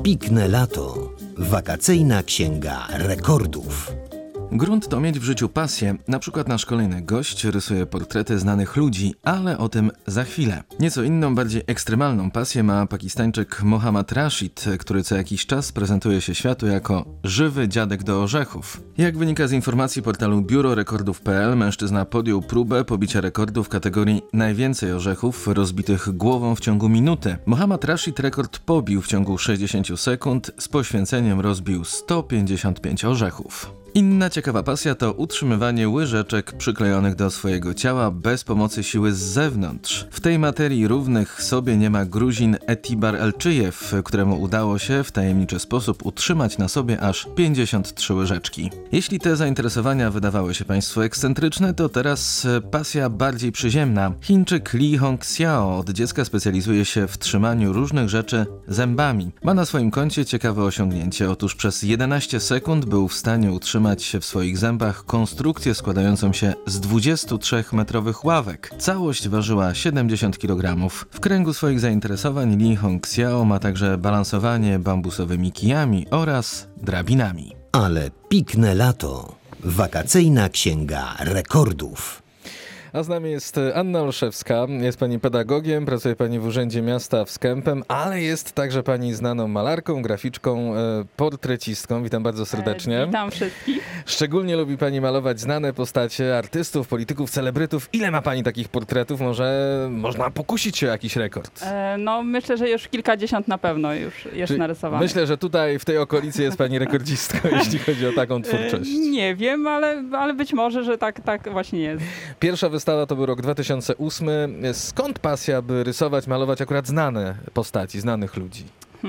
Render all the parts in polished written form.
Pikne lato. Wakacyjna księga rekordów. Grunt to mieć w życiu pasję. Na przykład nasz kolejny gość rysuje portrety znanych ludzi, ale o tym za chwilę. Nieco inną, bardziej ekstremalną pasję ma Pakistańczyk Mohammad Rashid, który co jakiś czas prezentuje się światu jako żywy dziadek do orzechów. Jak wynika z informacji portalu biurorekordów.pl, mężczyzna podjął próbę pobicia rekordu w kategorii najwięcej orzechów rozbitych głową w ciągu minuty. Mohammad Rashid rekord pobił w ciągu 60 sekund, z poświęceniem rozbił 155 orzechów. Inna ciekawa pasja to utrzymywanie łyżeczek przyklejonych do swojego ciała bez pomocy siły z zewnątrz. W tej materii równych sobie nie ma Gruzin Etibar Elczyjew, któremu udało się w tajemniczy sposób utrzymać na sobie aż 53 łyżeczki. Jeśli te zainteresowania wydawały się Państwu ekscentryczne, to teraz pasja bardziej przyziemna. Chińczyk Li Hongxiao od dziecka specjalizuje się w trzymaniu różnych rzeczy zębami. Ma na swoim koncie ciekawe osiągnięcie. Otóż przez 11 sekund był w stanie utrzymać się w swoich zębach konstrukcję składającą się z 23-metrowych ławek. Całość ważyła 70 kg. W kręgu swoich zainteresowań Li Hongxiao ma także balansowanie bambusowymi kijami oraz drabinami. Ale pikne lato. Wakacyjna księga rekordów. A z nami jest Anna Olszewska, jest pani pedagogiem, pracuje pani w Urzędzie Miasta w Skępem, ale jest także pani znaną malarką, graficzką, portrecistką. Witam bardzo serdecznie. Witam wszystkich. Szczególnie lubi pani malować znane postacie artystów, polityków, celebrytów. Ile ma pani takich portretów? Może można pokusić się o jakiś rekord? No myślę, że już kilkadziesiąt na pewno już jest narysowanych. Myślę, że tutaj w tej okolicy jest pani rekordzistką, jeśli chodzi o taką twórczość. Nie wiem, ale być może, że tak właśnie jest. Pierwsza wystawa to był rok 2008. Skąd pasja, by rysować, malować akurat znane postaci, znanych ludzi?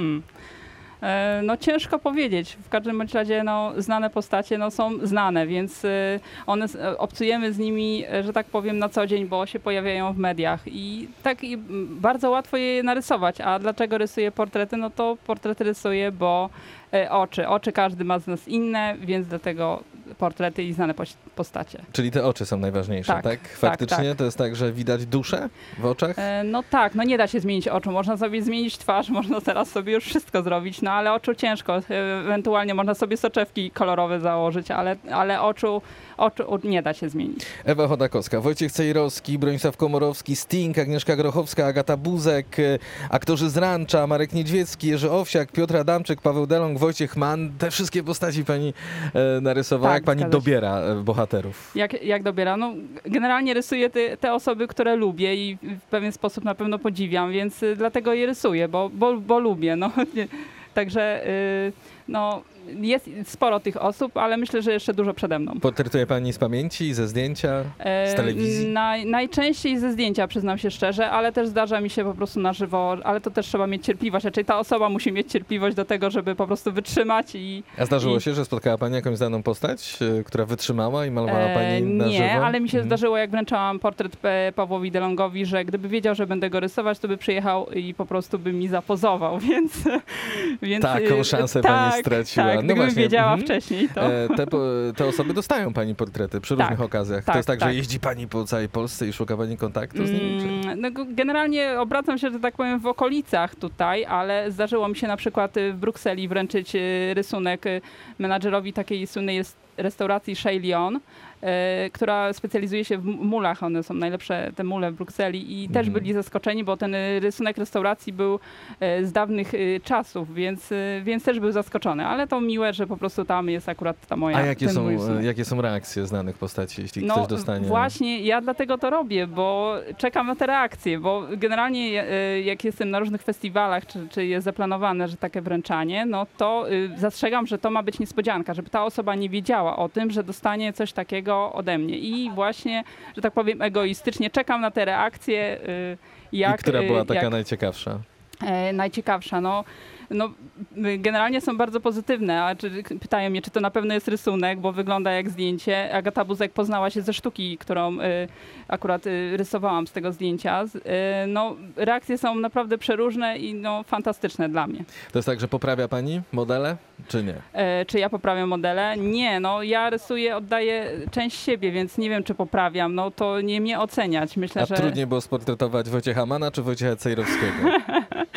No ciężko powiedzieć. W każdym bądź razie znane postacie są znane, więc obcujemy z nimi, że tak powiem, na co dzień, bo się pojawiają w mediach i bardzo łatwo je narysować. A dlaczego rysuję portrety? No to portrety rysuję, bo oczy każdy ma z nas inne, więc dlatego portrety i znane postacie. Czyli te oczy są najważniejsze, tak? Faktycznie to jest tak, że widać duszę w oczach? No tak, nie da się zmienić oczu. Można sobie zmienić twarz, można teraz sobie już wszystko zrobić, ale oczu ciężko. Ewentualnie można sobie soczewki kolorowe założyć, ale oczu nie da się zmienić. Ewa Chodakowska, Wojciech Cejrowski, Bronisław Komorowski, Sting, Agnieszka Grochowska, Agata Buzek, aktorzy z Rancza, Marek Niedźwiecki, Jerzy Owsiak, Piotr Adamczyk, Paweł Delong, Wojciech Mann. Te wszystkie postaci pani narysowała. Jak pani dobiera bohaterów? Jak dobiera? No, generalnie rysuję te osoby, które lubię i w pewien sposób na pewno podziwiam, więc dlatego je rysuję, bo lubię. Także jest sporo tych osób, ale myślę, że jeszcze dużo przede mną. Portretuje pani z pamięci, ze zdjęcia, z telewizji? Najczęściej ze zdjęcia, przyznam się szczerze, ale też zdarza mi się po prostu na żywo, ale to też trzeba mieć cierpliwość, raczej ta osoba musi mieć cierpliwość do tego, żeby po prostu wytrzymać. A zdarzyło się, że spotkała pani jakąś znaną postać, która wytrzymała i malowała pani na żywo? Nie, ale mi się zdarzyło, jak wręczałam portret Pawłowi Delongowi, że gdyby wiedział, że będę go rysować, to by przyjechał i po prostu by mi zapozował, więc taką szansę pani straciła. Tak, gdybym wiedziała wcześniej, to... Te osoby dostają pani portrety przy różnych okazjach. To jest tak, że jeździ pani po całej Polsce i szuka pani kontaktu z nimi? Generalnie obracam się, że tak powiem, w okolicach tutaj, ale zdarzyło mi się na przykład w Brukseli wręczyć rysunek menadżerowi takiej słynnej restauracji Chez Lion, która specjalizuje się w mulach. One są najlepsze, te mule w Brukseli i też byli zaskoczeni, bo ten rysunek restauracji był z dawnych czasów, więc też był zaskoczony. Ale to miłe, że po prostu tam jest akurat ta moja... A jakie są reakcje znanych postaci, jeśli ktoś dostanie? Właśnie, ja dlatego to robię, bo czekam na te reakcje, bo generalnie jak jestem na różnych festiwalach, czy jest zaplanowane, że takie wręczanie, to zastrzegam, że to ma być niespodzianka, żeby ta osoba nie wiedziała o tym, że dostanie coś takiego ode mnie. I właśnie, że tak powiem, egoistycznie czekam na te reakcje. I która była taka najciekawsza? Najciekawsza, generalnie są bardzo pozytywne, a pytają mnie, czy to na pewno jest rysunek, bo wygląda jak zdjęcie. Agata Buzek poznała się ze sztuki, którą akurat rysowałam z tego zdjęcia. Reakcje są naprawdę przeróżne i fantastyczne dla mnie. To jest tak, że poprawia pani modele, czy nie? Czy ja poprawiam modele? Nie, ja rysuję, oddaję część siebie, więc nie wiem, czy poprawiam. To nie mnie oceniać. Myślę, że... trudniej było sportretować Wojciecha Manna czy Wojciecha Cejrowskiego?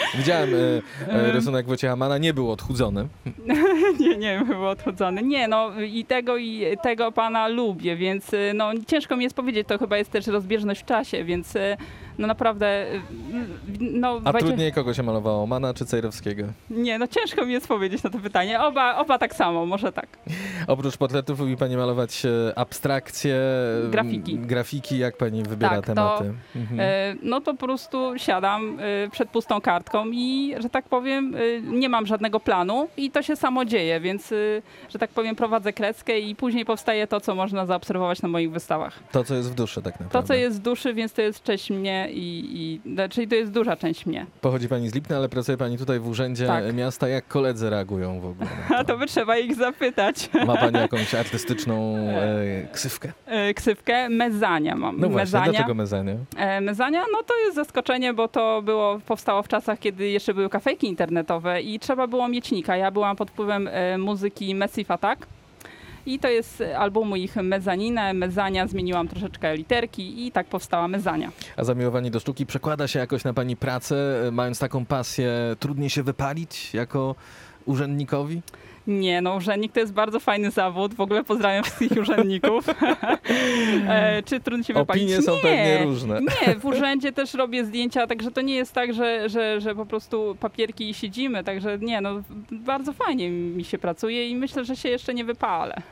Widziałem rysunek Wojciecha Manna, nie był odchudzony. Nie był odchudzony. Nie, no i tego pana lubię, więc no ciężko mi jest powiedzieć, to chyba jest też rozbieżność w czasie, więc no naprawdę... No, A trudniej kogo się malowało, Manna czy Cejrowskiego? Nie, no ciężko mi jest powiedzieć na to pytanie. Oba tak samo, może tak. Oprócz portretów lubi pani malować abstrakcje, grafiki, jak pani wybiera Tak, tematy? No to po prostu siadam przed pustą kartką i, że tak powiem, nie mam żadnego planu i to się samo dzieje, więc, że tak powiem, prowadzę kreskę i później powstaje to, co można zaobserwować na moich wystawach. To, co jest w duszy tak naprawdę. To, co jest w duszy, więc to jest część mnie czyli to jest duża część mnie. Pochodzi pani z Lipna, ale pracuje pani tutaj w urzędzie miasta. Jak koledzy reagują w ogóle na to? A to by trzeba ich zapytać. Ma pani jakąś artystyczną ksywkę? Ksywkę? Mezania mam. No właśnie, Mezania. dlaczego mezania? Mezania, no to jest zaskoczenie, bo to powstało w czasach, kiedy jeszcze były kafejki internetowe i trzeba było miecznika. Ja byłam pod wpływem muzyki Massive Attack. I to jest albumu ich Mezzaninę, Mezzania, zmieniłam troszeczkę literki i tak powstała Mezzania. A zamiłowanie do sztuki przekłada się jakoś na pani pracę? Mając taką pasję, trudniej się wypalić jako urzędnikowi? Nie, no urzędnik to jest bardzo fajny zawód. W ogóle pozdrawiam wszystkich urzędników. Czy trudno się wypalić? Opinie są pewnie różne. Nie, w urzędzie też robię zdjęcia, także to nie jest tak, że po prostu papierki i siedzimy. Także nie, no bardzo fajnie mi się pracuje i myślę, że się jeszcze nie wypalę.